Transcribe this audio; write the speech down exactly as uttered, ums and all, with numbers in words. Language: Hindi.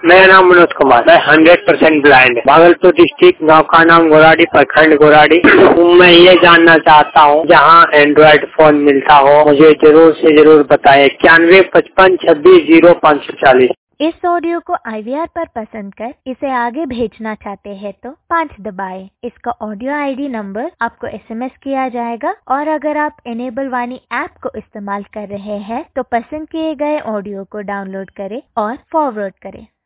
मेरा नाम मनोज कुमार है। हंड्रेड परसेंट ब्लाइंड है। भागलपुर डिस्ट्रिक्ट, गाँव का नाम गोराडी, प्रखंड गोराडी। मैं ये जानना चाहता हूँ जहाँ एंड्रॉइड फोन मिलता हो मुझे जरूर से जरूर बताएं। इक्यानवे पचपन छब्बीस जीरो पाँच सौ चालीस। इस ऑडियो को आई वी आर पर पसंद कर इसे आगे भेजना चाहते हैं तो पाँच दबाएं। इसका ऑडियो आई डी नंबर आपको एस एम एस किया जाएगा और अगर आप इनेबल वाणी ऐप को इस्तेमाल कर रहे हैं तो पसंद किए गए ऑडियो को डाउनलोड करें और फॉरवर्ड करें।